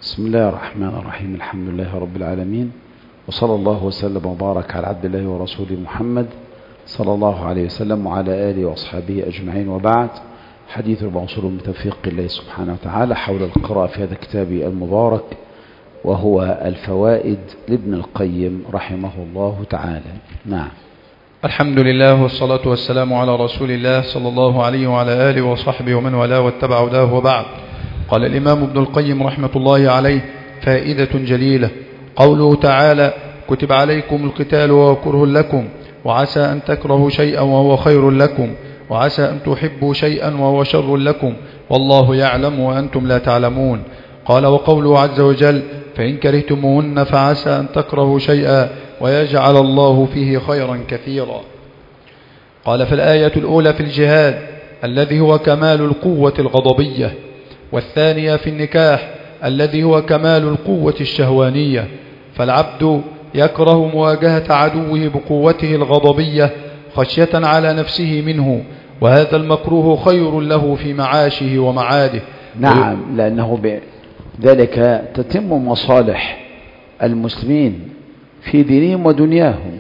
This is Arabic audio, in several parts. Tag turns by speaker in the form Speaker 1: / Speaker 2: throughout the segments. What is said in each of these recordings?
Speaker 1: بسم الله الرحمن الرحيم. الحمد لله رب العالمين، وصلى الله وسلم وبارك على عبد الله ورسوله محمد صلى الله عليه وسلم وعلى آله وأصحابه أجمعين، وبعد. حديث الموصول من توفيق الله سبحانه وتعالى حول القراءة في هذا الكتاب المبارك، وهو الفوائد لابن القيم رحمه الله تعالى. نعم.
Speaker 2: الحمد لله والصلاة والسلام على رسول الله صلى الله عليه وعلى آله وصحبه ومن والاه واتبع هداه، وبعد. قال الإمام ابن القيم رحمة الله عليه: فائدة جليلة. قوله تعالى: كتب عليكم القتال وهو كره لكم، وعسى أن تكرهوا شيئا وهو خير لكم، وعسى أن تحبوا شيئا وهو شر لكم، والله يعلم وأنتم لا تعلمون. قال: وقوله عز وجل: فإن كرهتموهن فعسى أن تكرهوا شيئا ويجعل الله فيه خيرا كثيرا. قال: فالآية الأولى في الجهاد الذي هو كمال القوة الغضبية، والثانية في النكاح الذي هو كمال القوة الشهوانية. فالعبد يكره مواجهة عدوه بقوته الغضبية خشية على نفسه منه، وهذا المكروه خير له في معاشه ومعاده.
Speaker 1: نعم، لأنه بذلك تتم مصالح المسلمين في دينهم ودنياهم،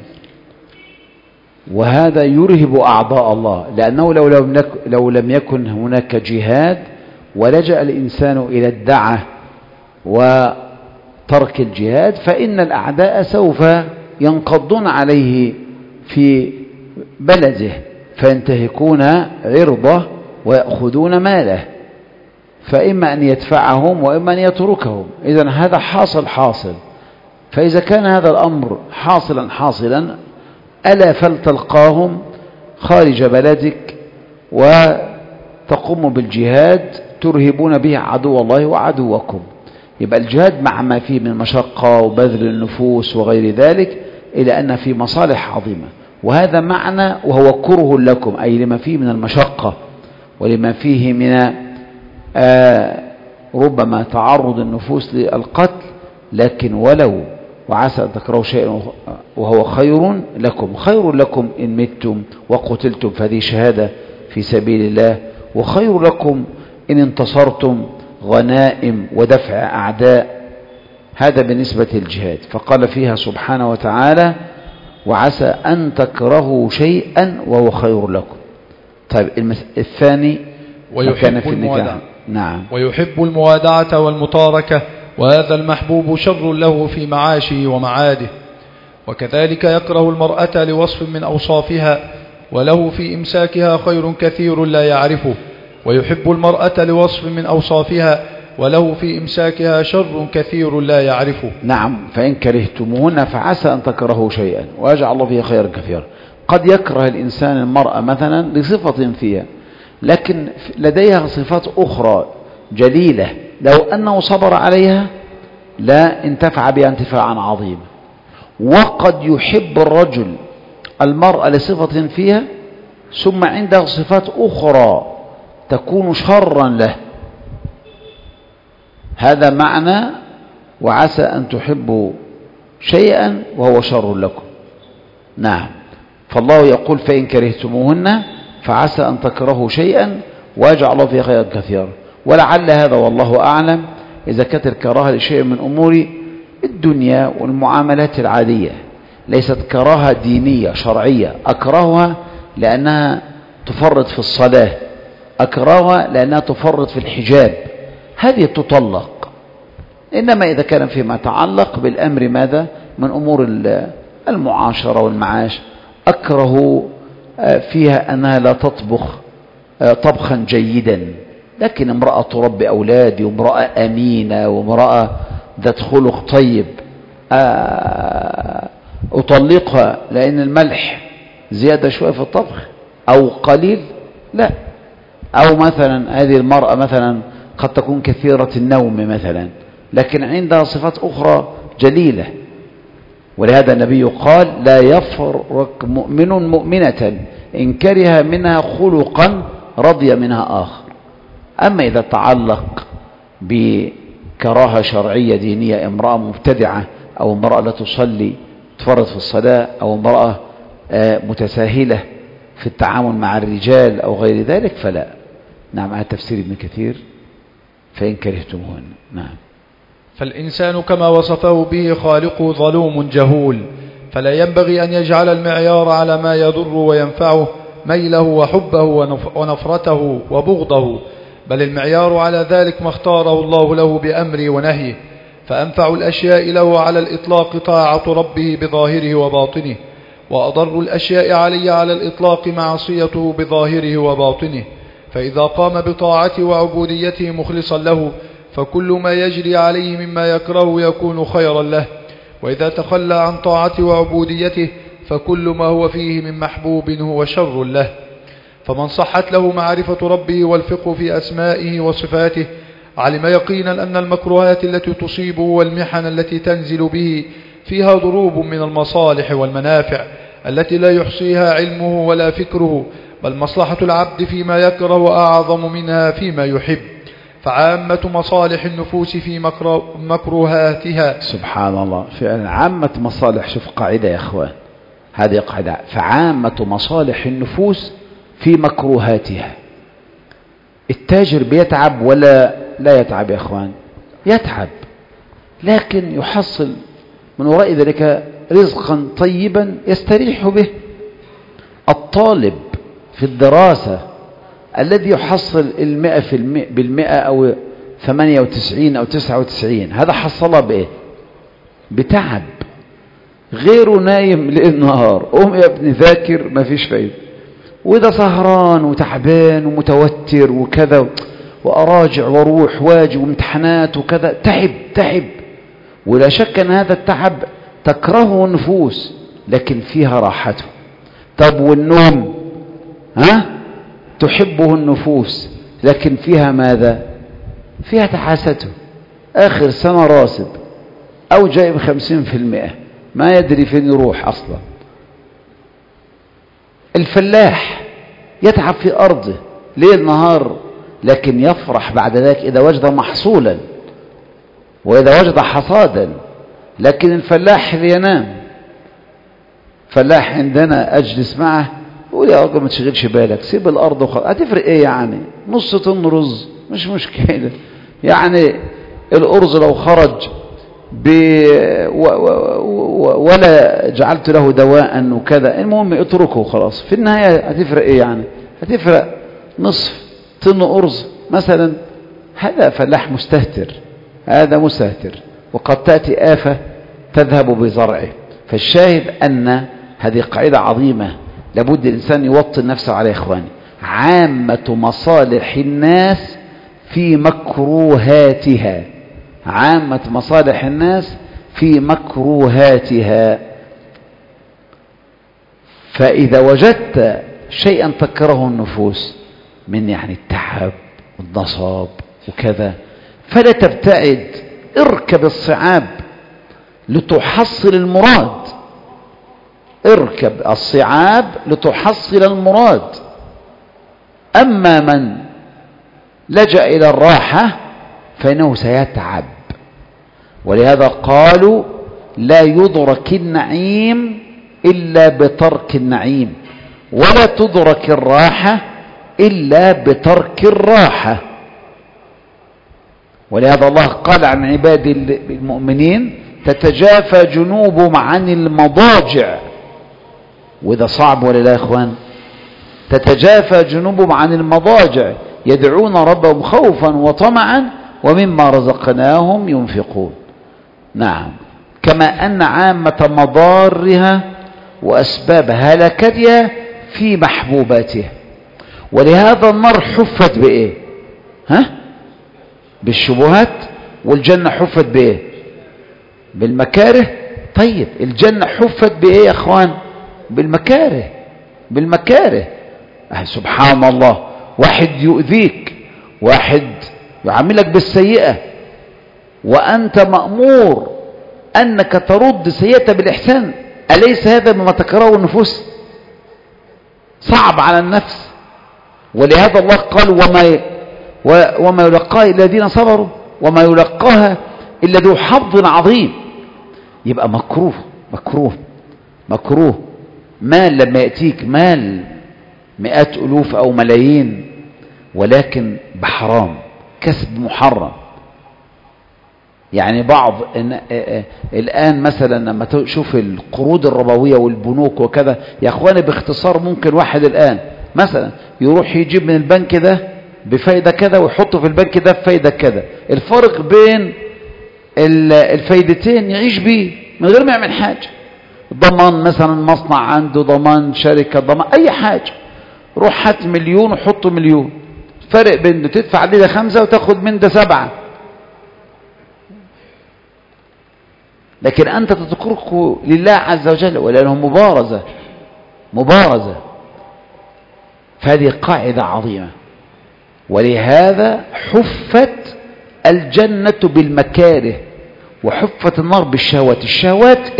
Speaker 1: وهذا يرهب أعضاء الله، لأنه لو لم يكن هناك جهاد ولجأ الإنسان إلى الدعة وترك الجهاد، فإن الأعداء سوف ينقضون عليه في بلده فينتهكون عرضه ويأخذون ماله، فإما أن يدفعهم وإما أن يتركهم. إذن هذا حاصل. فإذا كان هذا الأمر حاصلا ألا فلتلقاهم خارج بلدك وتقوم بالجهاد ترهبون به عدو الله وعدوكم. يبقى الجهاد مع ما فيه من مشقة وبذل النفوس وغير ذلك، إلى أن فيه مصالح عظيمة، وهذا معنى وهو كره لكم، أي لما فيه من المشقة ولما فيه من ربما تعرض النفوس للقتل. لكن ولو وعسى أن تكرهوا شيئا وهو خير لكم إن متم وقتلتم، فهذه شهادة في سبيل الله، وخير لكم إن انتصرتم، غنائم ودفع أعداء. هذا بالنسبة للجهاد. فقال فيها سبحانه وتعالى: وعسى أن تكرهوا شيئا وهو خير لكم. طيب الثاني كان في النكاح. نعم.
Speaker 2: ويحب الموادعة والمتاركة، وهذا المحبوب شر له في معاشه ومعاده. وكذلك يكره المرأة لوصف من أوصافها، وله في إمساكها خير كثير لا يعرفه، ويحب المرأة لوصف من أوصافها، وله في إمساكها شر كثير لا يعرفه.
Speaker 1: نعم. فإن كرهتموهن فعسى أن تكرهوا شيئا ويجعل الله فيه خيرا كثيرا. قد يكره الإنسان المرأة مثلا لصفة فيها، لكن لديها صفات أخرى جليلة لو أنه صبر عليها لا انتفع بها انتفاعا عظيما. وقد يحب الرجل المرأة لصفة فيها ثم عنده صفات أخرى تكون شرا له. هذا معنى وعسى أن تحبوا شيئا وهو شر لكم. نعم. فالله يقول: فإن كرهتموهن فعسى أن تكرهوا شيئا ويجعل الله فيه خيرا كثيرا. ولعل هذا والله أعلم إذا كانت الكراهة لشيء من أمور الدنيا والمعاملات العادية، ليست كراهة دينية شرعية. أكرهها لأنها تفرط في الصلاة، أكرهها لأنها تفرط في الحجاب، هذه تطلق. إنما إذا كان فيما يتعلق بالأمر ماذا من أمور المعاشرة والمعاش، أكره فيها أنها لا تطبخ طبخا جيدا، لكن امرأة تربي أولادي وامرأة أمينة وامرأة ذات خلق طيب، أطلقها لأن الملح زيادة شوية في الطبخ أو قليل؟ لا. أو مثلا هذه المرأة مثلا قد تكون كثيرة النوم مثلا، لكن عندها صفات أخرى جليلة. ولهذا النبي قال: لا يفرق مؤمن مؤمنة إن كره منها خلقا رضي منها آخر. أما إذا تعلق بكراهة شرعية دينية، امرأة مبتدعة أو امرأة لا تصلي تفرط في الصلاة أو امرأة متساهلة في التعامل مع الرجال أو غير ذلك فلا. نعم. على تفسير ابن كثير: فإن كرهتموهن. نعم.
Speaker 2: فالإنسان كما وصفه به خالقه ظلوم جهول، فلا ينبغي أن يجعل المعيار على ما يضر وينفعه ميله وحبه ونفرته وبغضه، بل المعيار على ذلك ما اختاره الله له بأمره ونهيه، فأنفع الأشياء له على الإطلاق طاعة ربه بظاهره وباطنه، وأضر الأشياء عليه على الإطلاق معصيته بظاهره وباطنه. فإذا قام بطاعته وعبوديته مخلصا له فكل ما يجري عليه مما يكره يكون خيرا له، وإذا تخلى عن طاعته وعبوديته فكل ما هو فيه من محبوب هو شر له. فمن صحت له معرفة ربه والفقه في أسمائه وصفاته علم يقينا أن المكروهات التي تصيبه والمحن التي تنزل به فيها ضروب من المصالح والمنافع التي لا يحصيها علمه ولا فكره، بل مصلحة العبد فيما يكره أعظم منها فيما يحب. فعامة مصالح النفوس في مكروهاتها.
Speaker 1: سبحان الله، فعلا عامة مصالح. شوف قاعدة يا أخوان، هذه قاعدة، فعامة مصالح النفوس في مكروهاتها. التاجر بيتعب ولا لا يتعب يا أخوان؟ يتعب، لكن يحصل من وراء ذلك رزقا طيبا يستريح به. الطالب في الدراسة الذي يحصل 100% أو 98 أو 99، هذا حصلها بإيه؟ بتعب. غيره نايم ليل نهار، قوم يا ابني ذاكر، ما فيش فايدة. وده سهران وتعبان ومتوتر وكذا، وأراجع واروح واجي وامتحانات وكذا، تعب. ولا شك أن هذا التعب تكرهه النفوس لكن فيها راحته. طب والنوم تحبه النفوس لكن فيها ماذا؟ فيها تعاسته. آخر سنة راسب أو جايب 50%، ما يدري فين يروح أصلا. الفلاح يتعب في أرضه ليل نهار لكن يفرح بعد ذلك إذا وجد محصولا وإذا وجد حصادا. لكن الفلاح ينام. فلاح عندنا أجلس معه يقول يا راجل ما تشغلش بالك، سيب الأرض وخلاص، هتفرق إيه يعني؟ نص طن رز مش مشكلة يعني. الأرز لو خرج ولا جعلت له دواء وكذا، المهم اتركه خلاص، في النهاية هتفرق إيه يعني؟ هتفرق نصف طن أرز مثلا. هذا فلاح مستهتر، هذا مستهتر، وقد تأتي آفة تذهب بزرعه. فالشاهد أن هذه قاعدة عظيمة لابد الإنسان يوطن نفسه على إخواني. عامة مصالح الناس في مكروهاتها، عامة مصالح الناس في مكروهاتها. فإذا وجدت شيئا تكره النفوس من يعني التعب والنصاب وكذا فلا تبتعد، اركب الصعاب لتحصل المراد. اركب الصعاب لتحصل المراد. أما من لجأ إلى الراحة فإنه سيتعب. ولهذا قالوا لا يدرك النعيم إلا بترك النعيم، ولا تدرك الراحة إلا بترك الراحة. ولهذا الله قال عن عباد المؤمنين تتجافى جنوبهم عن المضاجع. وإذا صعب ولا لا يا إخوان؟ تتجافى جنوبهم عن المضاجع يدعون ربهم خوفا وطمعا ومما رزقناهم ينفقون. نعم، كما أن عامة مضارها وأسباب هلكتها في محبوباتها. ولهذا النار حفت بإيه؟ بالشبهات. والجنة حفت بإيه؟ بالمكاره. طيب الجنة حفت بإيه يا أخوان؟ بالمكاره. بالمكاره. سبحان الله، واحد يؤذيك، واحد يعاملك بالسيئة، وأنت مأمور أنك ترد سيئة بالإحسان. أليس هذا مما تكرهه النفوس؟ صعب على النفس. ولهذا الله قال وما يلقاها إلا الذين صبروا وما يلقاها إلا ذو حظ عظيم. يبقى مكروه مكروه مكروه. مال لما يأتيك مال 100 ألوف أو ملايين ولكن بحرام، كسب محرم، يعني بعض الآن مثلا لما تشوف القروض الربوية والبنوك وكذا يا أخواني، باختصار ممكن واحد الآن مثلا يروح يجيب من البنك ده بفايدة كذا ويحطه في البنك ده بفايدة كذا، الفرق بين الفايدتين يعيش بيه من غير ما يعمل حاجة. ضمان مثلا مصنع عنده، ضمان شركة، ضمان أي حاجة، روح هات مليون وحطه مليون، فرق بين تدفع عليه ده 5 وتاخد من ده 7. لكن أنت تتركه لله عز وجل، ولأنه مبارزة. فهذه قاعدة عظيمة. ولهذا حفت الجنة بالمكاره وحفت النار بالشهوات. الشهوات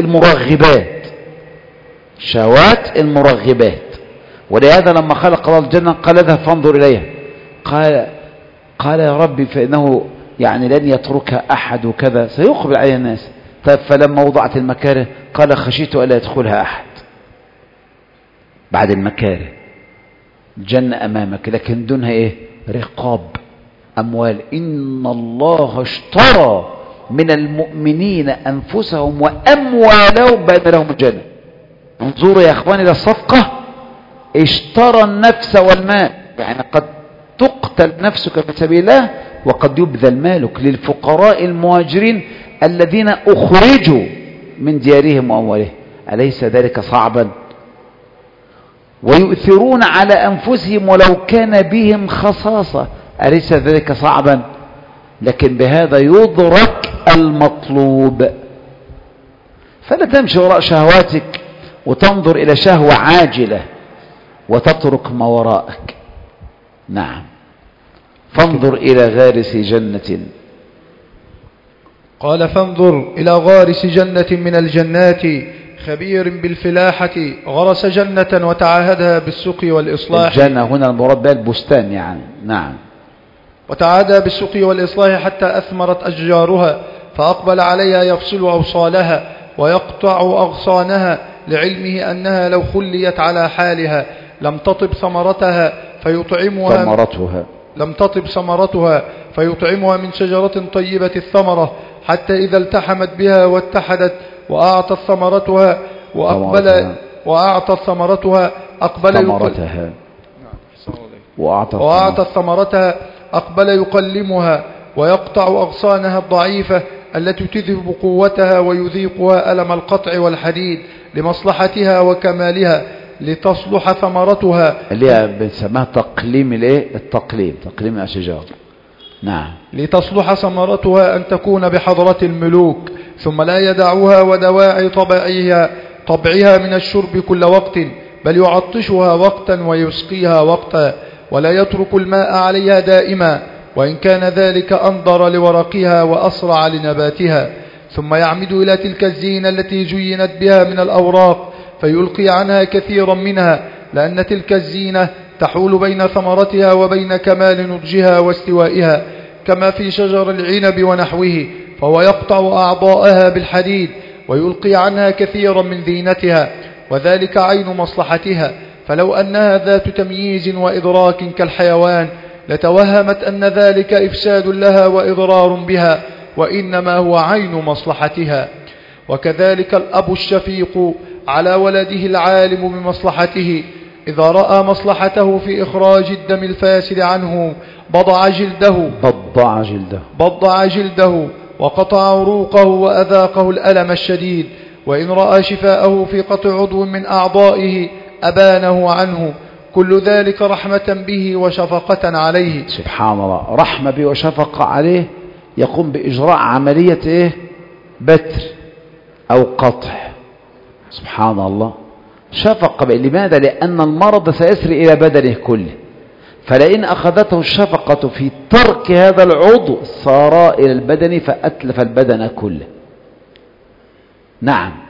Speaker 1: المرغبات. ولهذا لما خلق الله الجنة قال اذهب فانظر إليها، قال يا ربي فإنه يعني لن يتركها أحد وكذا، سيقبل عليها الناس. طيب فلما وضعت المكاره قال خشيت ألا يدخلها أحد. بعد المكاره الجنة أمامك، لكن دونها إيه؟ رقاب، أموال. إن الله اشترى من المؤمنين أنفسهم وأموالهم بأن لهم الجنة. انظروا يا أخواني للصفقة، اشترى النفس والمال. يعني قد تقتل نفسك في سبيل الله وقد يبذل مالك للفقراء المهاجرين الذين أخرجوا من ديارهم وأموالهم. أليس ذلك صعبا؟ ويؤثرون على أنفسهم ولو كان بهم خصاصة. أليس ذلك صعبا؟ لكن بهذا يدرك المطلوب. فلا تمشي وراء شهواتك وتنظر إلى شهوة عاجلة وتترك ما وراءك. نعم. فانظر إلى غارس جنة.
Speaker 2: قال فانظر إلى غارس جنة من الجنات خبير بالفلاحة غرس جنة وتعاهدها بالسقي والإصلاح.
Speaker 1: الجنة هنا المراد بها البستان يعني. نعم.
Speaker 2: وتعاهدها بالسقي والإصلاح حتى أثمرت أشجارها، فأقبل عليها يفصل أوصالها ويقطع أغصانها، لعلمه أنها لو خليت على حالها لم تطب ثمرتها فيطعمها من شجرة طيبة الثمرة، حتى إذا التحمت بها واتحدت وأعطت ثمرتها أقبل يقلمها ويقطع أغصانها الضعيفة التي تذهب قوتها ويذيقها ألم القطع والحديد لمصلحتها وكمالها لتصلح ثمرتها،
Speaker 1: اللي هي بنسميها تقليم تقليم الأشجار. نعم.
Speaker 2: لتصلح ثمرتها أن تكون بحضرة الملوك، ثم لا يدعوها ودواعي طبعها من الشرب كل وقت، بل يعطشها وقتا ويسقيها وقتا، ولا يترك الماء عليها دائما، وإن كان ذلك أنظر لورقها وأسرع لنباتها. ثم يعمد إلى تلك الزينة التي زينت بها من الأوراق فيلقي عنها كثيرا منها، لأن تلك الزينة تحول بين ثمرتها وبين كمال نضجها واستوائها، كما في شجر العنب ونحوه، فهو يقطع أعضاءها بالحديد ويلقي عنها كثيرا من زينتها، وذلك عين مصلحتها. فلو أنها ذات تمييز وإدراك كالحيوان لتوهمت أن ذلك إفساد لها وإضرار بها، وإنما هو عين مصلحتها. وكذلك الأب الشفيق على ولده العالم بمصلحته، إذا رأى مصلحته في إخراج الدم الفاسد عنه بضع جلده وقطع عروقه وأذاقه الألم الشديد، وإن رأى شفاءه في قطع عضو من أعضائه أبانه عنه، كل ذلك رحمة به وشفقة عليه.
Speaker 1: سبحان الله، رحمة به وشفقة عليه، يقوم بإجراء عملية بتر أو قطع. سبحان الله، شفقة به. لماذا؟ لأن المرض سيسري إلى بدنه كله، فلئن أخذته الشفقة في ترك هذا العضو صار إلى البدن فأتلف البدن كله. نعم.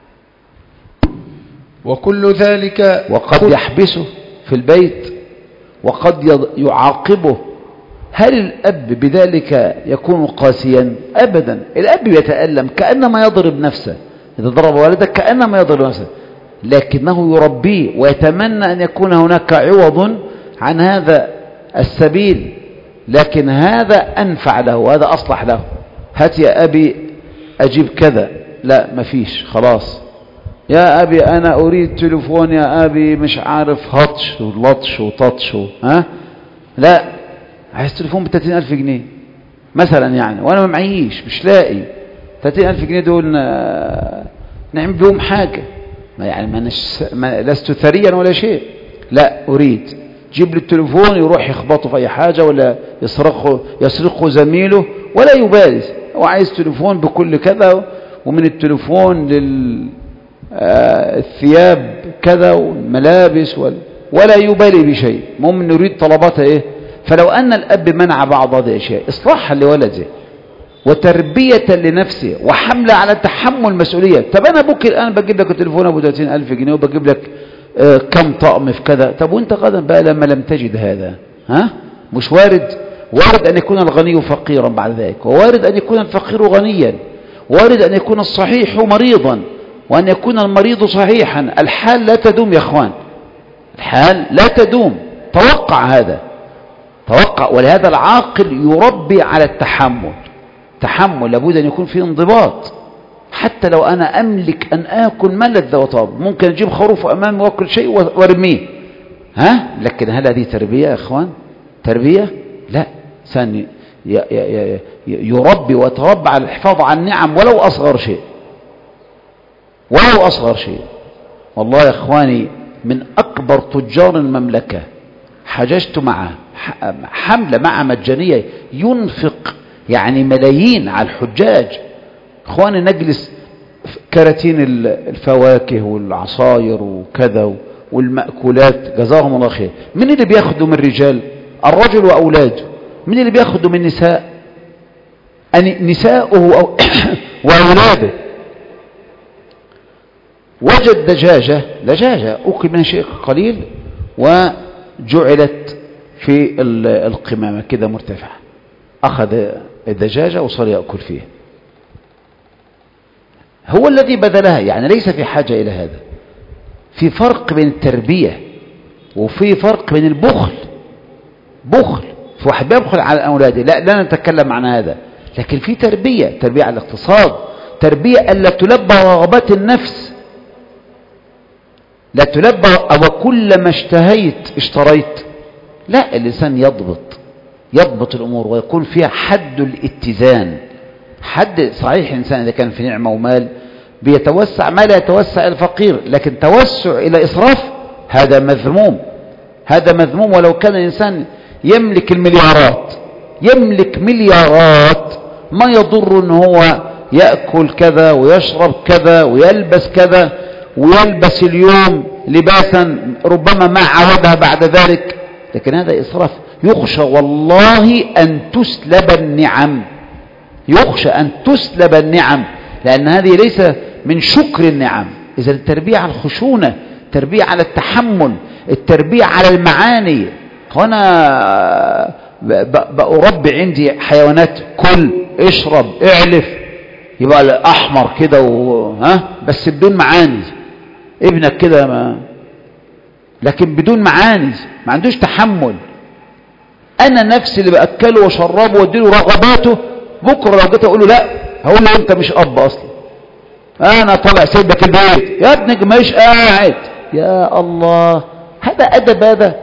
Speaker 2: وكل ذلك
Speaker 1: وقد يحبسه في البيت وقد يعاقبه. هل الأب بذلك يكون قاسيا؟ أبدا. الأب يتألم كأنما يضرب نفسه، إذا ضرب والدك كأنما يضرب نفسه، لكنه يربيه ويتمنى أن يكون هناك عوض عن هذا السبيل، لكن هذا أنفع له وهذا أصلح له. هات يا أبي أجيب كذا، لا مفيش، خلاص. يا أبي أنا أريد تليفون يا أبي، مش عارف هطش ولطش وتطش ها، لا، عايز تليفون ب30,000 جنيه مثلا يعني، وأنا ما معيش، مش لاقي 30,000 جنيه دول نعمل بهم حاجة، يعني لست ثريا ولا شيء، لا أريد جيب لي التليفون، يروح يخبطه في أي حاجة ولا يسرقه زميله ولا يبالي، هو عايز تليفون بكل كذا، ومن التليفون الثياب كذا والملابس ولا يبالي بشيء، المهم انه يريد طلباته ايه. فلو ان الاب منع بعض هذه الاشياء اصلاحا لولده وتربية لنفسه وحمله على تحمل مسؤولية. طب انا ابوك الان بجيب لك التليفون ابو 30,000 جنيه وبجيب لك كم طقم في كذا، طب وانت غدا بقى لما لم تجد هذا، ها، مش وارد ان يكون الغني فقيرا بعد ذلك، ووارد ان يكون الفقير غنيا، وارد ان يكون الصحيح مريضا، وأن يكون المريض صحيحا. الحال لا تدوم يا أخوان، الحال لا تدوم، توقع هذا، توقع. ولهذا العاقل يربي على التحمل، تحمل لابد أن يكون فيه انضباط. حتى لو أنا أملك أن آكل ما لذ وطاب، ممكن أجيب خروف أمامي وأكل شيء وارميه، ها، لكن هل هذه تربية يا أخوان؟ تربية؟ لا. إنسان يربي ويتربى على الحفاظ على النعم ولو أصغر شيء، ولو أصغر شيء. والله يا إخواني من أكبر تجار المملكة حججت معه حملة مع مجانية، ينفق يعني ملايين على الحجاج. إخواني نجلس كراتين الفواكه والعصاير وكذا والمأكولات، جزاهم الله خير. من اللي بياخدوا من الرجال؟ الرجل وأولاده. من اللي بياخدوا من النساء؟ نساؤه وأولاده. وجد دجاجة أكل من شيء قليل وجعلت في القمامة كده مرتفعة، أخذ الدجاجة وصار يأكل فيها. هو الذي بذلها، يعني ليس في حاجة إلى هذا. في فرق بين التربية وفي فرق بين البخل. بخل في واحد بيبخل على أولاده، لا نتكلم عن هذا، لكن في تربية على الاقتصاد، تربية ألا تلبى رغبات النفس، لا تلبى أو كل ما اشتهيت اشتريت، لا، الإنسان يضبط الأمور ويكون فيها حد الاتزان. حد صحيح، الإنسان إذا كان في نعمة ومال بيتوسع ما لا يتوسع الفقير، لكن توسع إلى إسراف هذا مذموم، هذا مذموم. ولو كان الإنسان يملك مليارات ما يضر أن هو يأكل كذا ويشرب كذا ويلبس كذا، ويلبس اليوم لباسا ربما ما عودها بعد ذلك، لكن هذا إسراف. يخشى والله أن تسلب النعم، يخشى أن تسلب النعم، لأن هذه ليس من شكر النعم. إذا التربية على الخشونة، التربية على التحمل، التربية على المعاني. هنا بأربي عندي حيوانات، كل اشرب اعلف، يبقى الأحمر كده بس بدون معاني. ابنك كده لكن بدون معاني، ما عندوش تحمل. أنا نفسي اللي بأكله وشربه واديله رغباته، بكرة لو جيت أقول له لا، هقول له أنت مش أب أصلا، أنا طالع سيبك البيت يا ابنك مش قاعد. يا الله، هذا أدب هذا؟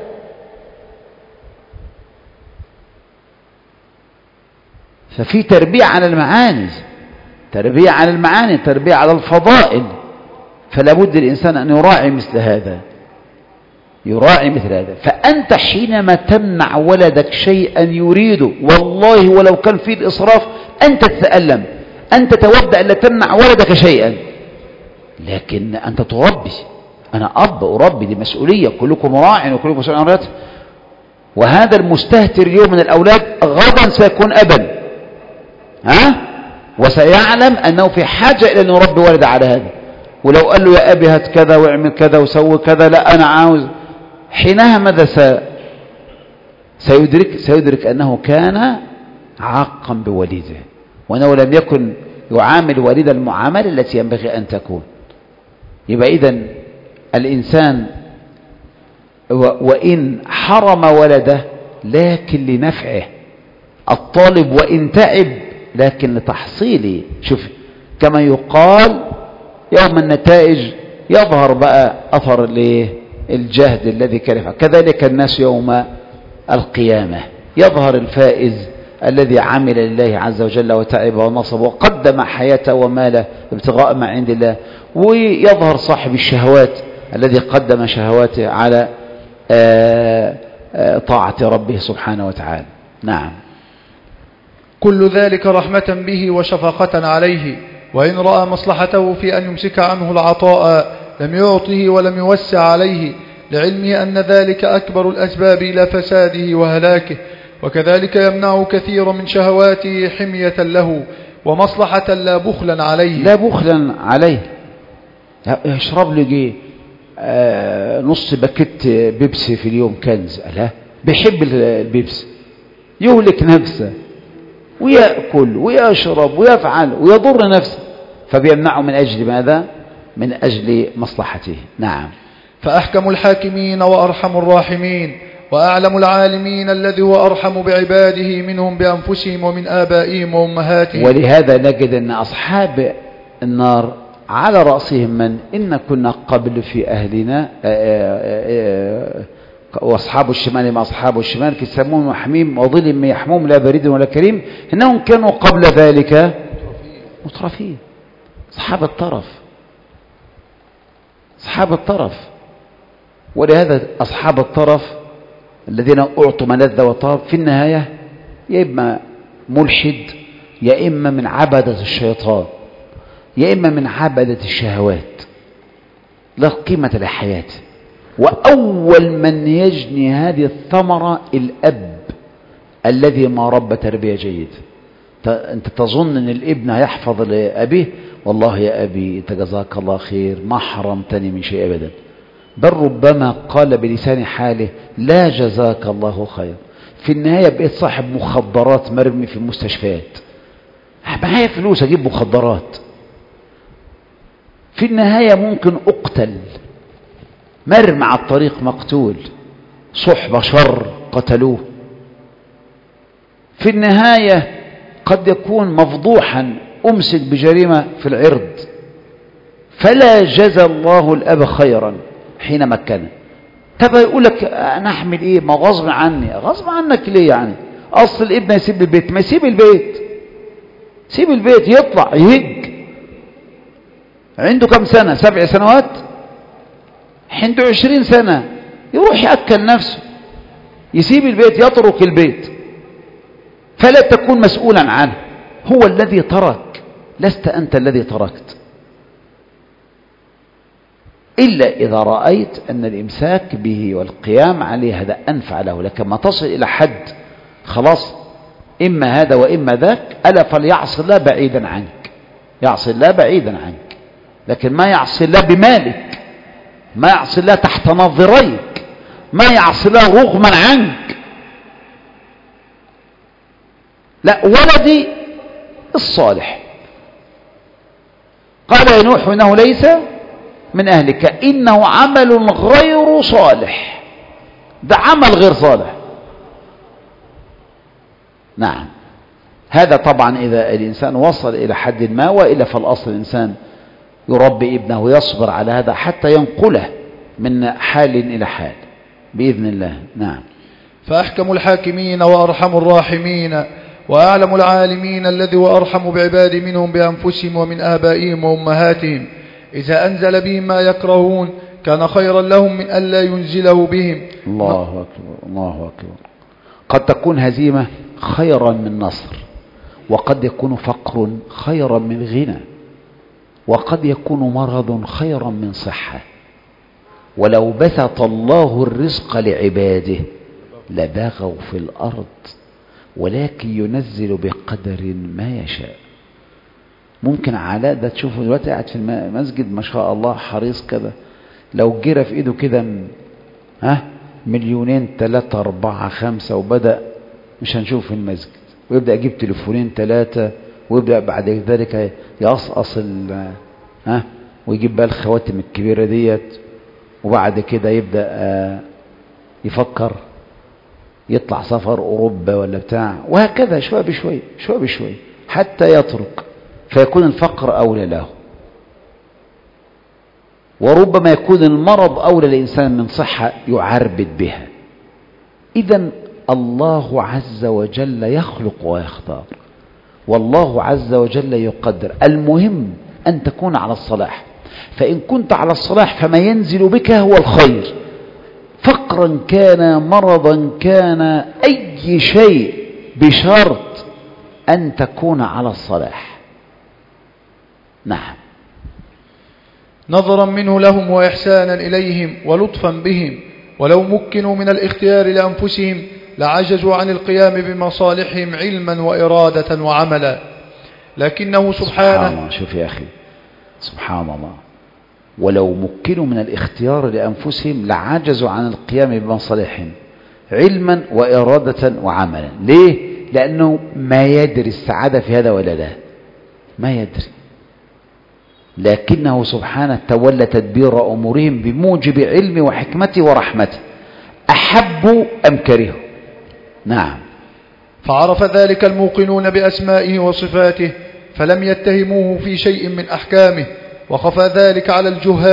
Speaker 1: ففي تربية على المعاني، تربية على المعاني، تربية على الفضائل. فلا بد الإنسان أن يراعي مثل هذا، يراعي مثل هذا. فأنت حينما تمنع ولدك شيئا يريده، والله ولو كان فيه الإسراف، أنت تتألم، أنت تودع ألا تمنع ولدك شيئا، لكن أنت تربي. أنا أب أربي، دي مسؤولية، كلكم راع وكلكم مسؤول عن رعيته. وهذا المستهتر اليوم من الأولاد غدا سيكون أبا، وسيعلم أنه في حاجة إلى أن يربي ولد على هذا. ولو قال له يا أبي هات كذا واعمل كذا وسوي كذا، لا أنا عاوز، حينها ماذا سيدرك أنه كان عاقا بوليده، وأنه لم يكن يعامل والد المعاملة التي ينبغي أن تكون. يبقى إذن الإنسان وإن حرم ولده لكن لنفعه. الطالب وإن تعب لكن لتحصيل، شوف كما يقال يوم النتائج يظهر بقى أثر الجهد الذي كان يفعل، كذلك الناس يوم القيامة يظهر الفائز الذي عمل لله عز وجل وتعب ونصب وقدم حياته وماله ابتغاء ما عند الله، ويظهر صاحب الشهوات الذي قدم شهواته على طاعة ربه سبحانه وتعالى. نعم.
Speaker 2: كل ذلك رحمة به وشفقة عليه، وإن رأى مصلحته في أن يمسك عنه العطاء لم يعطه ولم يوسع عليه، لعلمه أن ذلك أكبر الأسباب إلى فساده وهلاكه، وكذلك يمنع كثير من شهواته حمية له ومصلحة لا بخلا عليه.
Speaker 1: لا بخلا عليه. يشرب لي نص باكيت بيبسي في اليوم كنز، لا بيحب البيبسي، يهلك نفسه ويأكل ويشرب ويفعل ويضر نفسه، فبيمنعه من أجل ماذا؟ من أجل مصلحته. نعم.
Speaker 2: فأحكم الحاكمين وأرحم الراحمين وأعلم العالمين الذي هو أرحم بعباده منهم بأنفسهم ومن آبائهم وأمهاتهم.
Speaker 1: ولهذا نجد أن أصحاب النار على رأسهم من إن كنا قبل في أهلنا وأصحاب الشمال ما أصحاب الشمال كسموم وحميم وظل من يحموم لا بريد ولا كريم، إنهم كانوا قبل ذلك مترفين. أصحاب الطرف، أصحاب الطرف. ولهذا أصحاب الطرف الذين أعطوا ملذة وطاب في النهاية يا إما ملحد يا إما من عبدة الشيطان يا إما من عبدة الشهوات، لا قيمة لحياته. وأول من يجني هذه الثمرة الأب الذي ما ربى تربية جيدة. أنت تظن أن الابن هيحفظ لأبيه؟ والله يا أبي أنت جزاك الله خير ما حرمتني من شيء أبدا، بل ربما قال بلسان حاله لا جزاك الله خير. في النهاية بقيت صاحب مخدرات مرمي في المستشفيات، معايا فلوس أجيب مخدرات، في النهاية ممكن أقتل، مرمي على الطريق مقتول، صحبة شر قتلوه، في النهاية قد يكون مفضوحا أمسك بجريمة في العرض، فلا جزى الله الأب خيرا حين مكنه. طب يقول لك أنا أحمل إيه؟ ما غصب عني. غصب عنك ليه يعني؟ أصل الابن يسيب البيت، ما يسيب البيت، سيب البيت يطلع يهج. عنده كم سنة؟ 7 سنوات، عنده 20 سنة يروح يأكل نفسه، يسيب البيت، يترك البيت، فلا تكون مسؤولا عنه. هو الذي ترك، لست أنت الذي تركت، إلا إذا رأيت أن الإمساك به والقيام عليه هذا أنفع له. لكن ما تصل إلى حد خلاص إما هذا وإما ذاك، ألا فليعصي الله بعيدا عنك، يعصي الله بعيدا عنك، لكن ما يعصي الله بمالك، ما يعصي الله تحت نظريك، ما يعصي الله رغما عنك. لا، ولدي الصالح قال يا نوح إنه ليس من أهلك إنه عمل غير صالح، ده عمل غير صالح. نعم. هذا طبعا إذا الإنسان وصل إلى حد ما، وإلا فالأصل الإنسان يربي ابنه ويصبر على هذا حتى ينقله من حال إلى حال بإذن الله. نعم.
Speaker 2: فأحكم الحاكمين وأرحم الراحمين وأعلم العالمين الذي هو أرحم بعباده منهم بأنفسهم ومن آبائهم وأمهاتهم، إذا أنزل بهم ما يكرهون كان خيرا لهم من ألا ينزله بهم.
Speaker 1: الله أكبر، الله أكبر. قد تكون هزيمة خيرا من نصر، وقد يكون فقر خيرا من غنى، وقد يكون مرض خيرا من صحة. ولو بسط الله الرزق لعباده لبغوا في الأرض ولكن ينزل بقدر ما يشاء. ممكن علاء ده تشوفه دلوقتي قاعد في المسجد ما شاء الله حريص كده، لو جرى في ايده كده 2 3 4 5 وبدأ مش هنشوف في المسجد، ويبدأ يجيب 2 3 ويبدأ بعد ذلك يقصقص ويجيب بقى الخواتم الكبيرة ديت، وبعد كده يبدأ يفكر يطلع سفر أوروبا ولا بتاع، وهكذا شوية بشوية شوية بشوية حتى يترك، فيكون الفقر أولى له، وربما يكون المرض أولى للإنسان من صحة يعربد بها. إذن الله عز وجل يخلق ويختار، والله عز وجل يقدر. المهم أن تكون على الصلاح، فإن كنت على الصلاح فما ينزل بك هو الخير، فقرا كان، مرضا كان، أي شيء، بشرط أن تكون على الصلاح. نعم.
Speaker 2: نظرا منه لهم وإحسانا إليهم ولطفا بهم، ولو مكنوا من الاختيار لأنفسهم لعجزوا عن القيام بمصالحهم علما وإرادة وعملا، لكنه سبحانه.
Speaker 1: شوف يا أخي، سبحان الله، ولو مكنوا من الاختيار لأنفسهم لعجزوا عن القيام بمصالحهم علما وإرادة وعملا. ليه؟ لأنه ما يدري السعادة في هذا ولا لا، ما يدري، لكنه سبحانه تولى تدبير أمورهم بموجب علمه وحكمته ورحمته، أحبوا أم كرهوا. نعم.
Speaker 2: فعرف ذلك الموقنون بأسمائه وصفاته فلم يتهموه في شيء من أحكامه، وخفي ذلك على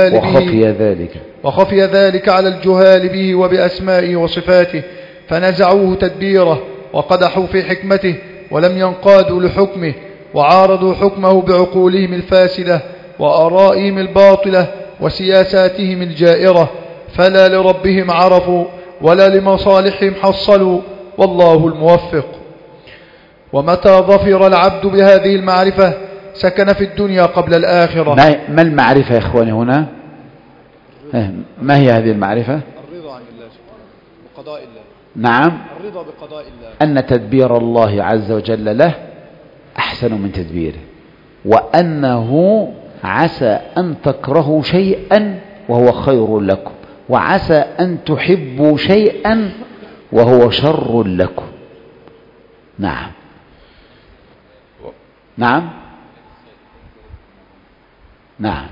Speaker 2: الجهال به وبأسمائه وصفاته، فنزعوه تدبيره وقدحوا في حكمته ولم ينقادوا لحكمه، وعارضوا حكمه بعقولهم الفاسدة وآرائهم الباطلة وسياساتهم الجائرة، فلا لربهم عرفوا ولا لمصالحهم حصلوا، والله الموفق. ومتى ظفر العبد بهذه المعرفة سكن في الدنيا قبل الآخرة.
Speaker 1: ما المعرفة يا إخواني هنا؟ ما هي هذه المعرفة؟
Speaker 2: الرضا عن الله سبحانه وقضاء الله.
Speaker 1: نعم،
Speaker 2: الرضا بقضاء الله،
Speaker 1: أن تدبير الله عز وجل له أحسن من تدبيره، وأنه عسى أن تكرهوا شيئا وهو خير لكم، وعسى أن تحبوا شيئا وهو شر لكم. نعم. نعم. نعم.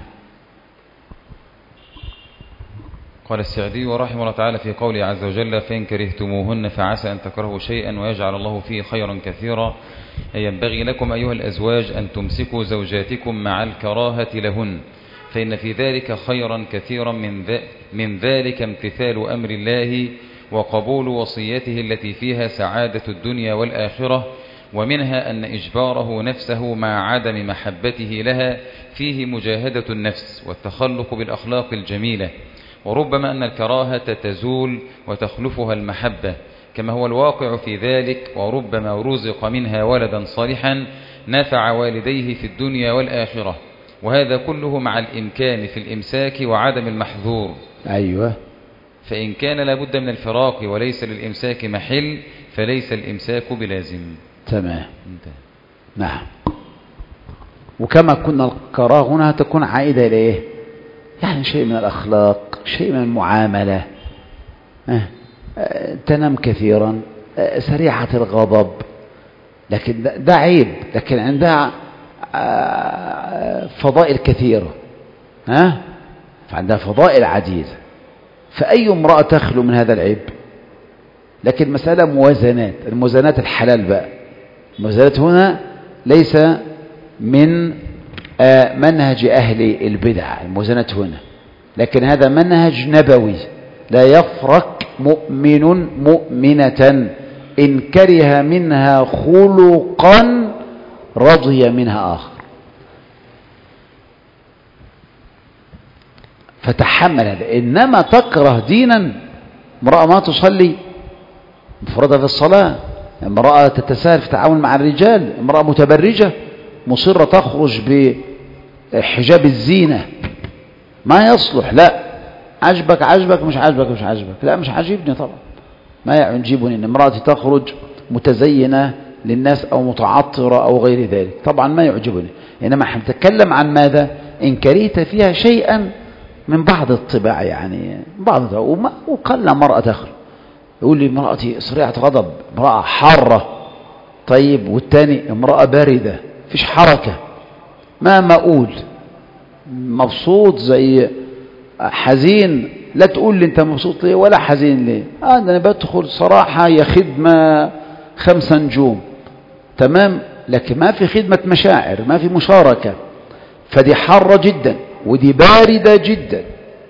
Speaker 3: قال السعدي رحمه الله تعالى في قوله عز وجل: فإن كرهتموهن فعسى أن تكرهوا شيئا ويجعل الله فيه خيرا كثيرا. ينبغي لكم أيها الأزواج أن تمسكوا زوجاتكم مع الكراهة لهن، فإن في ذلك خيرا كثيرا، من ذلك امتثال أمر الله وقبول وصيته التي فيها سعادة الدنيا والآخرة، ومنها أن إجباره نفسه مع عدم محبته لها فيه مجاهدة النفس والتخلق بالأخلاق الجميلة، وربما أن الكراهة تزول وتخلفها المحبة كما هو الواقع في ذلك، وربما رزق منها ولدا صالحا نفع والديه في الدنيا والآخرة، وهذا كله مع الإمكان في الإمساك وعدم المحظور.
Speaker 1: أيوة.
Speaker 3: فإن كان لابد من الفراق وليس للإمساك محل فليس الإمساك بلازم.
Speaker 1: تمام. نعم. وكما كنا الكراهة هنا تكون عائدة إليه، يعني شيء من الأخلاق، شيء من المعاملة، تنام كثيرا، سريعة الغضب، لكن ده عيب، لكن عندها فضائل كثيرة، فعندها فضائل عديدة، فأي امرأة تخلو من هذا العيب؟ لكن مسألة موازنات، الموازنات الحلال بقى، الموازنات هنا ليس من منهج أهل البدع، الموازنات هنا، لكن هذا منهج نبوي، لا يفرق مؤمن مؤمنة إن كره منها خلقا رضي منها آخر، فتحمل هذا. إنما تكره دينا، امرأة ما تصلي مفردة في الصلاة، امرأة تتساهل في التعامل مع الرجال، امرأة متبرجة مصرة تخرج بحجاب الزينة، ما يصلح. لا، عجبك عجبك، مش عجبك مش عجبك، لا مش عجبني طبعا، ما يعجبني ان امرأتي تخرج متزينة للناس او متعطرة او غير ذلك، طبعا ما يعجبني. انما احنا نتكلم عن ماذا؟ ان كرهت فيها شيئا من بعض الطباع، يعني بعض، وقل مرأة تخرج يقول لي امرأتي سريعة غضب، امرأة حارة، طيب والتاني امرأة باردة فيش حركة، ما أقول مبسوط زي حزين، لا تقول لي انت مبسوط ليه ولا حزين ليه، انا بدخل صراحة يا خدمة 5 نجوم، تمام، لكن ما في خدمة مشاعر، ما في مشاركة. فدي حارة جدا ودي باردة جدا.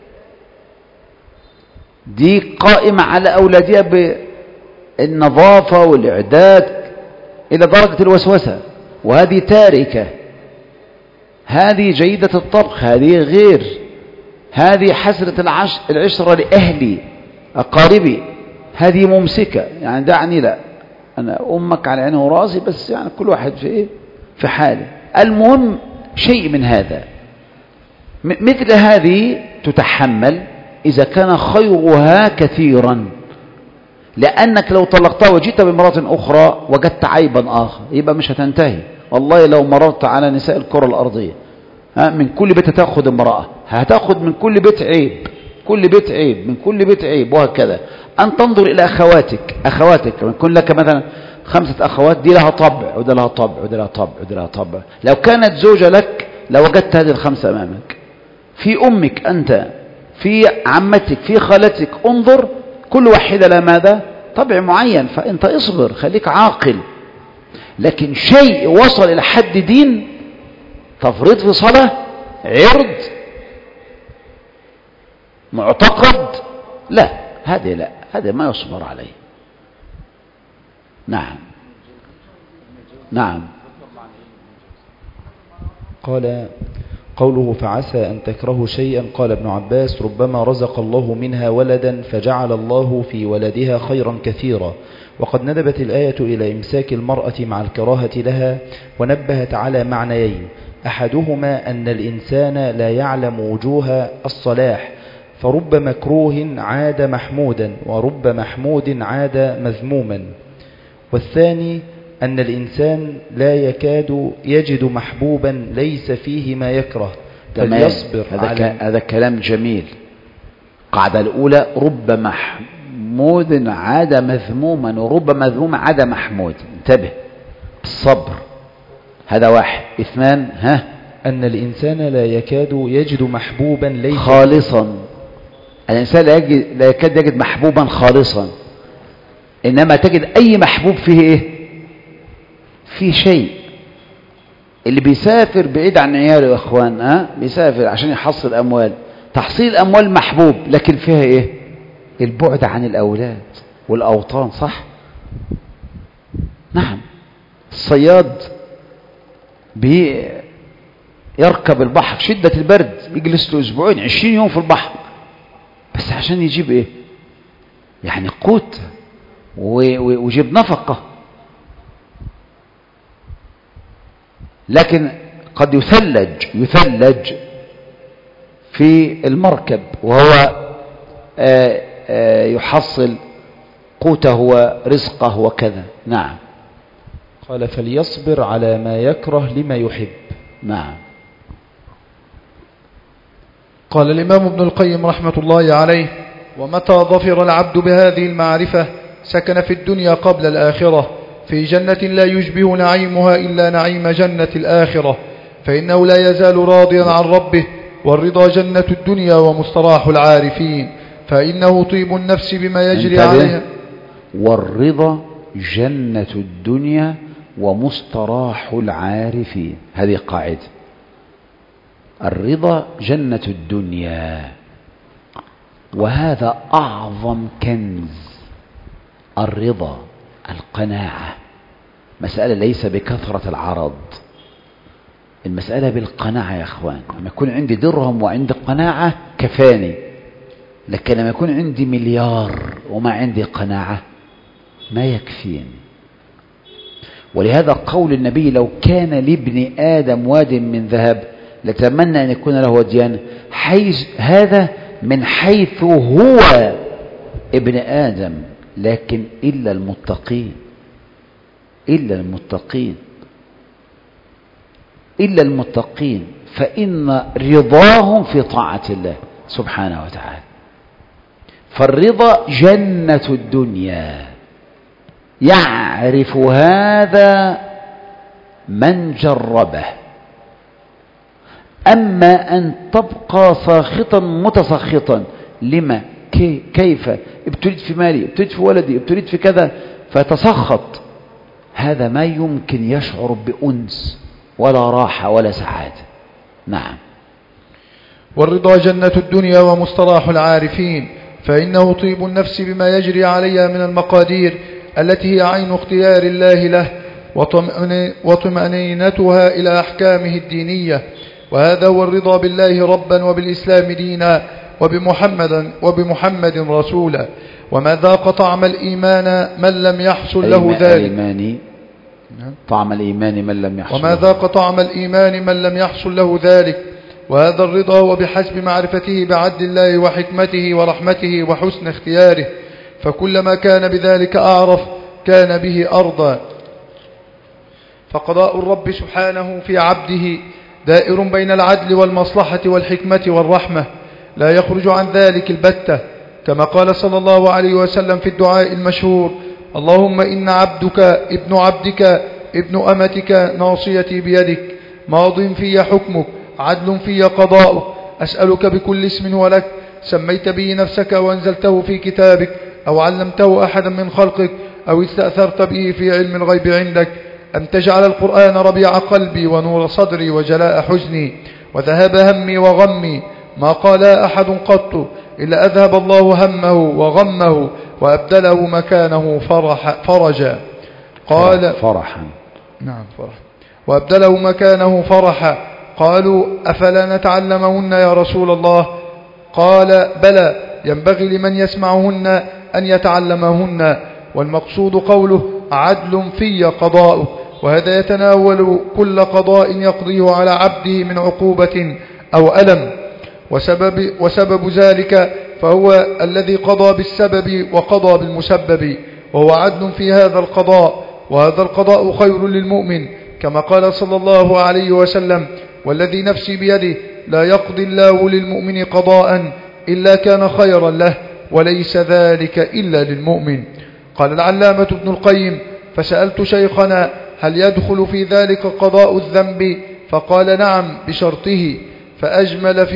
Speaker 1: دي قائمة على أولادها بالنظافة والإعداد إلى درجة الوسوسة، وهذه تاركة. هذه جيدة الطبخ، هذه غير. هذه حسرة العشرة لأهلي أقاربي، هذه ممسكة. يعني دعني لا، أنا أمك على عيني وراسي، بس يعني كل واحد في إيه؟ في حاله. المهم شيء من هذا. مثل هذه تتحمل إذا كان خيرها كثيرا، لأنك لو طلقتها وجئت بامرأة أخرى وجدت عيبا آخر يبقى مش هتنتهي. والله لو مررت على نساء الكرة الأرضية، من كل بيت هتاخد امرأة، هتاخد من كل بيت عيب، كل بيت عيب، من كل بيت عيب، وهكذا. أن تنظر إلى أخواتك يكون لك مثلا 5 أخوات، دي لها طبع وده لها طبع وده لها طبع وده لها طبع. لو كانت زوجة لك لوجدت هذه ال5 أمامك. في أمك أنت، في عمتك، في خالتك، انظر كل واحدة لها ماذا؟ طبع معين. فأنت اصبر، خليك عاقل. لكن شيء وصل إلى حد دين، تفريط في صلاة، عرض، معتقد، لا، هذا ما يصبر عليه. نعم.
Speaker 4: قوله فعسى أن تكرهوا شيئا، قال ابن عباس ربما رزق الله منها ولدا فجعل الله في ولدها خيرا كثيرا. وقد ندبت الآية إلى إمساك المرأة مع الكراهة لها، ونبهت على معنيين: أحدهما أن الإنسان لا يعلم وجوه الصلاح، فرب مكروه عاد محمودا، ورب محمود عاد مذموما. والثاني أن الإنسان لا يكاد يجد محبوبا ليس فيه ما يكره، فليصبر.
Speaker 1: هذا كلام جميل. القاعدة الأولى رب محمود عاد مذموما، ورب مذموم عاد محمود. انتبه، الصبر. هذا 1. 2
Speaker 4: أن الإنسان لا يكاد يجد محبوبا ليس
Speaker 1: خالصا. الإنسان لا يكاد يجد محبوبا خالصا، إنما تجد أي محبوب فيه إيه؟ في شيء. اللي بيسافر بعيد عن عياله يا اخوان، بيسافر عشان يحصل اموال، تحصيل الاموال محبوب، لكن فيها ايه؟ البعد عن الاولاد والاوطان. صح؟ نعم. الصياد يركب البحر شدة البرد، يجلس له 2 20 يوم في البحر، بس عشان يجيب ايه؟ يعني قوت ويجيب نفقة. لكن قد يثلج في المركب وهو يحصل قوته ورزقه وكذا. نعم.
Speaker 4: قال فليصبر على ما يكره لما يحب.
Speaker 1: نعم.
Speaker 2: قال الإمام ابن القيم رحمة الله عليه: ومتى ظفر العبد بهذه المعرفة سكن في الدنيا قبل الآخرة في جنة لا يشبه نعيمها إلا نعيم جنة الآخرة، فإنه لا يزال راضيا عن ربه، والرضا جنة الدنيا ومستراح العارفين، فإنه طيب النفس بما يجري عليها.
Speaker 1: والرضا جنة الدنيا ومستراح العارفين، هذه قاعدة. الرضا جنة الدنيا، وهذا أعظم كنز. الرضا، القناعة. مسألة ليس بكثرة العرض، المسألة بالقناعة يا أخوان. لما يكون عندي درهم وعندي قناعة كفاني، لكن لما يكون عندي مليار وما عندي قناعة ما يكفيني. ولهذا قول النبي: لو كان لابن آدم واد من ذهب لتمنى أن يكون له وديان. هذا من حيث هو ابن آدم، لكن إلا المتقين فإن رضاهم في طاعة الله سبحانه وتعالى. فالرضا جنة الدنيا، يعرف هذا من جربه. أما أن تبقى ساخطا متسخطا لما كيف ابتليت في مالي، ابتليت في ولدي، ابتليت في كذا، فتسخط هذا ما يمكن يشعر بأنس ولا راحة ولا سعادة. نعم.
Speaker 2: والرضا جنة الدنيا ومستراح العارفين، فإنه طيب النفس بما يجري عليها من المقادير التي هي عين اختيار الله له، وطمأنينتها إلى أحكامه الدينية. وهذا هو الرضا بالله ربا وبالإسلام دينا وبمحمد رسولا. وما ذاق طعم الإيمان من لم يحصل له ذلك.
Speaker 1: طعم الإيمان من لم يحصل.
Speaker 2: وما ذاق طعم الإيمان من لم يحصل له ذلك. وهذا الرضا وبحسب معرفته بعدل الله وحكمته ورحمته وحسن اختياره، فكلما كان بذلك أعرف كان به أرضى. فقضاء الرب سبحانه في عبده دائر بين العدل والمصلحة والحكمة والرحمة، لا يخرج عن ذلك البتة، كما قال صلى الله عليه وسلم في الدعاء المشهور: اللهم إن عبدك ابن عبدك ابن أمتك ناصيتي بيدك، ماض في حكمك، عدل في قضاؤك، أسألك بكل اسم هو لك سميت به نفسك وأنزلته في كتابك أو علمته أحدا من خلقك أو استأثرت به في علم الغيب عندك، أن تجعل القرآن ربيع قلبي ونور صدري وجلاء حزني وذهاب همي وغمي، ما قال أحد قط إلا أذهب الله همه وغمه وأبدله مكانه فرجا. قال
Speaker 1: فرحا.
Speaker 2: نعم فرحا. وأبدله مكانه فرحا. قالوا: أفلا نتعلمهن يا رسول الله؟ قال: بلى، ينبغي لمن يسمعهن أن يتعلمهن. والمقصود قوله: عدل في قضاؤه، وهذا يتناول كل قضاء يقضيه على عبده من عقوبة أو ألم، وسبب ذلك فهو الذي قضى بالسبب وقضى بالمسبب، وهو عدل في هذا القضاء، وهذا القضاء خير للمؤمن، كما قال صلى الله عليه وسلم: والذي نفسي بيده لا يقضي الله للمؤمن قضاء إلا كان خيرا له، وليس ذلك إلا للمؤمن. قال العلامة ابن القيم: فسألت شيخنا هل يدخل في ذلك قضاء الذنب؟ فقال: نعم بشرطه. فأجمل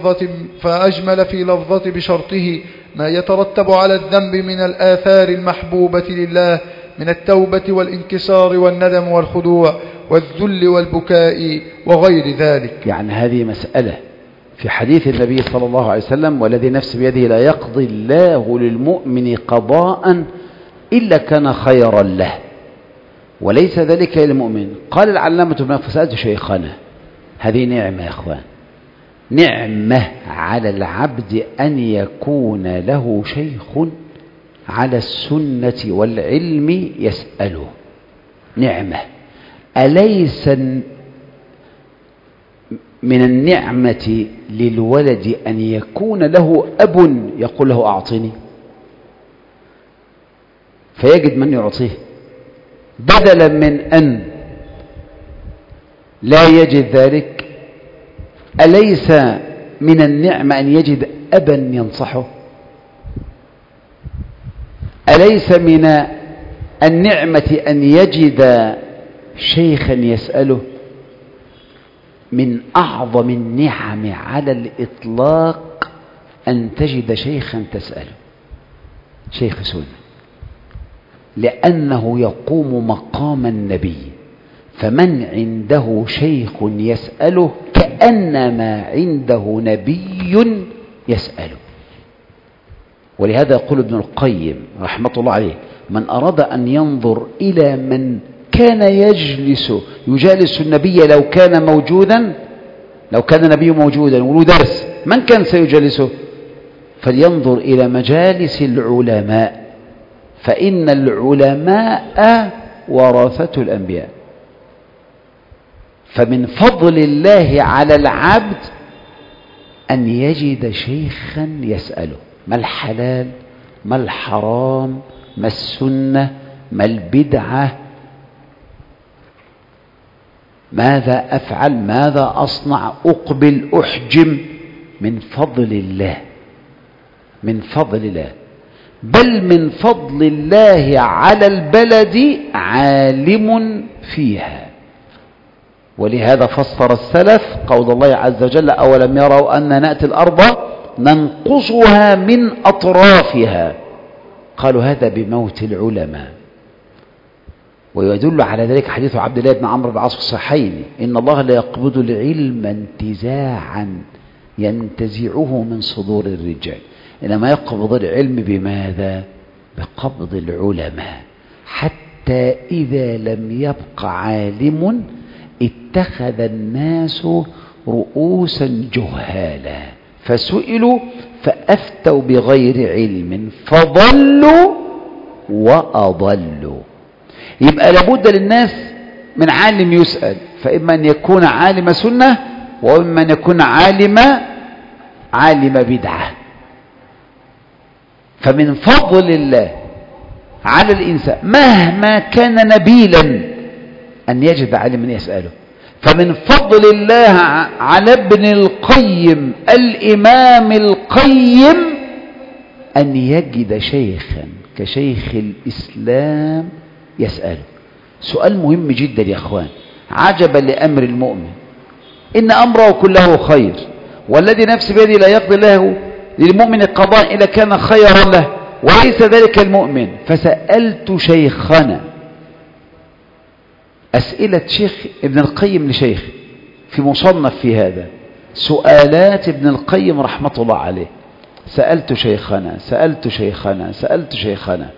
Speaker 2: في لفظة بشرطه ما يترتب على الذنب من الآثار المحبوبة لله من التوبة والانكسار والندم والخضوع والذل والبكاء وغير ذلك.
Speaker 1: يعني هذه مسألة في حديث النبي صلى الله عليه وسلم: والذي نفس بيده لا يقضي الله للمؤمن قضاء إلا كان خيرا له، وليس ذلك للمؤمن. قال العلامة ابن فسألت شيخنا، هذه نعمة يا أخوان، نعمة على العبد أن يكون له شيخ على السنة والعلم يسأله، نعمة. أليس من النعمة للولد أن يكون له أب يقول له أعطني فيجد من يعطيه، بدلا من أن لا يجد ذلك؟ أليس من النعمة أن يجد أبا ينصحه؟ أليس من النعمة أن يجد شيخا يسأله؟ من أعظم النعم على الإطلاق أن تجد شيخا تسأله، شيخ سنة، لأنه يقوم مقام النبي، فمن عنده شيخ يسأله كأنما عنده نبي يسأله. ولهذا يقول ابن القيم رحمة الله عليه: من أراد أن ينظر إلى من كان يجالس النبي لو كان موجودا، لو كان النبي موجودا وله درس، من كان سيجالسه؟ فلينظر إلى مجالس العلماء، فإن العلماء ورثة الأنبياء. فمن فضل الله على العبد أن يجد شيخا يسأله: ما الحلال، ما الحرام، ما السنة، ما البدعة، ماذا أفعل، ماذا أصنع، أقبل، أحجم. من فضل الله، من فضل الله، بل من فضل الله على البلد عالم فيها. ولهذا فسر السلف قول الله عز وجل: أولم يروا أن نأتي الأرض ننقصها من أطرافها. قالوا هذا بموت العلماء. ويدل على ذلك حديث عبد الله بن عمرو بن العاص في الصحيحين: إن الله لا يقبض العلم انتزاعا ينتزعه من صدور الرجال، إنما يقبض العلم بماذا؟ بقبض العلماء، حتى إذا لم يبق عالم اتخذ الناس رؤوسا جهالا فسئلوا فأفتوا بغير علم فضلوا وأضلوا. يبقى لابد للناس من عالم يسأل، فإما أن يكون عالم سنة وإما أن يكون عالم بدعة. فمن فضل الله على الإنسان مهما كان نبيلا أن يجد عالما يسأله. فمن فضل الله على ابن القيم الإمام القيم أن يجد شيخا كشيخ الإسلام يسأله. سؤال مهم جدا يا أخوان، عجبا لأمر المؤمن، إن أمره كله خير، والذي نفس بيده لا يقضي له للمؤمن قضاء إلا كان خيرا له، وليس ذلك المؤمن. فسألت شيخنا أسئلة شيخ ابن القيم لشيخ في مصنف في هذا، سؤالات ابن القيم رحمة الله عليه. سألت شيخنا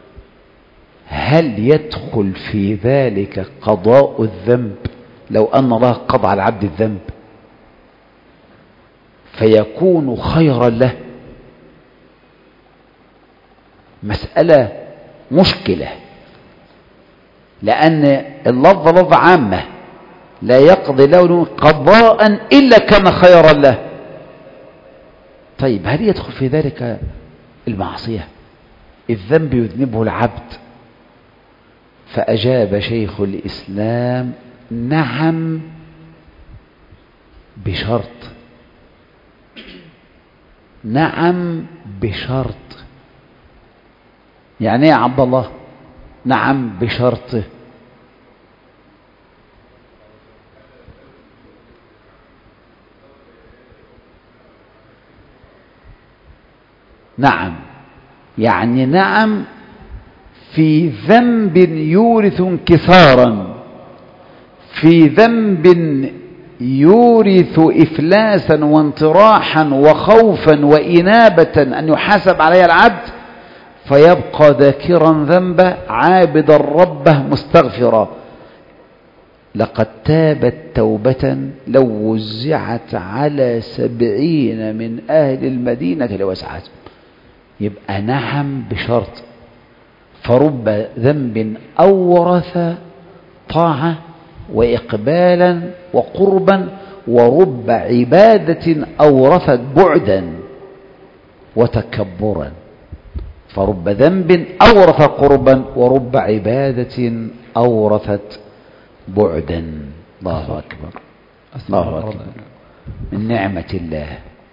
Speaker 1: هل يدخل في ذلك قضاء الذنب لو أن الله قضى على العبد الذنب فيكون خيرا له؟ مسألة مشكلة، لأن اللفظ لفظ عامة لا يقضي له قضاء إلا كان خيرا له. طيب هل يدخل في ذلك المعصية؟ الذنب يذنبه العبد. فأجاب شيخ الإسلام: نعم بشرط. نعم بشرط. يعني يا عبد الله نعم بشرط؟ نعم يعني نعم في ذنب يورث انكسارا، في ذنب يورث إفلاسا وانطراحا وخوفا وإنابة أن يحاسب عليها العبد، فيبقى ذاكرا ذنبه عابدا ربه مستغفرا. لقد تابت توبة لو وزعت على 70 من أهل المدينة لوسعتهم. يبقى نعم بشرط. فرب ذنب أورث طاعة وإقبالا وقربا، ورب عبادة أورثت بعدا وتكبرا. فرب ذنب أورث قربا ورب عبادة أورثت بعدا. الله أكبر، الله أكبر. من نعمة الله.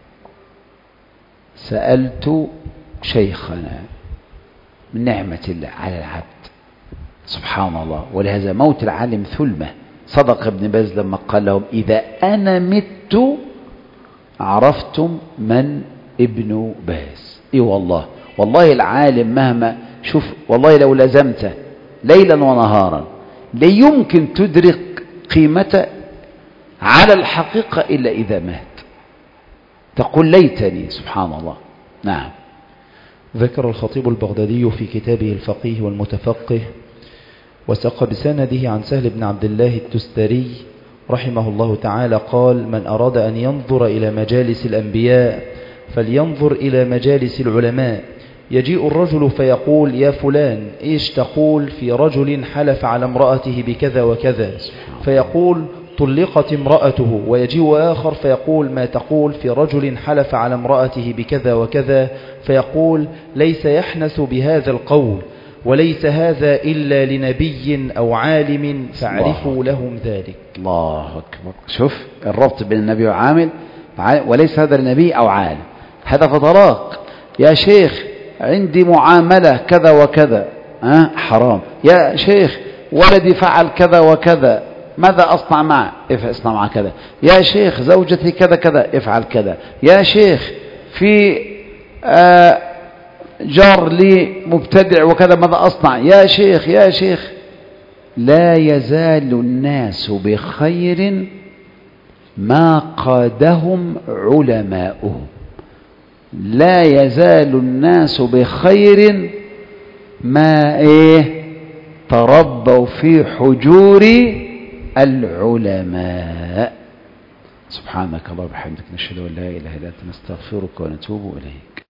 Speaker 1: سألت شيخنا من نعمة الله على العبد، سبحان الله. ولهذا موت العالم ثلمة. صدق ابن باز لما قال لهم: إذا أنا مت عرفتم من ابن باز. إيه والله، والله العالم مهما شوف، والله لو لزمته ليلا ونهارا لا يمكن تدرك قيمته على الحقيقة إلا إذا مات. تقول ليتني. سبحان الله. نعم.
Speaker 4: ذكر الخطيب البغدادي في كتابه الفقيه والمتفقه وساق بسنده عن سهل بن عبد الله التستري رحمه الله تعالى قال: من أراد أن ينظر إلى مجالس الأنبياء فلينظر إلى مجالس العلماء. يجيء الرجل فيقول: يا فلان، إيش تقول في رجل حلف على امرأته بكذا وكذا؟ فيقول: طلقت امرأته. ويجيء آخر فيقول: ما تقول في رجل حلف على امرأته بكذا وكذا؟ فيقول: ليس يحنث بهذا القول، وليس هذا إلا لنبي أو عالم فاعرفوا لهم ذلك.
Speaker 1: الله أكبر. شوف الربط بين النبي وعامل، وليس هذا لنبي أو عالم. هذا فطلاق. يا شيخ عندي معاملة كذا وكذا، حرام. يا شيخ ولدي فعل كذا وكذا، ماذا أصنع معه؟ اصنع معه كذا. يا شيخ زوجتي كذا كذا، افعل كذا. يا شيخ في جار لي مبتدع وكذا، ماذا أصنع؟ يا شيخ لا يزال الناس بخير ما قادهم علماؤهم. لا يزال الناس بخير ما تربوا في حجور العلماء. سبحانك اللهم وبحمدك، نشهد أن لا إله إلا أنت، نستغفرك ونتوب إليك.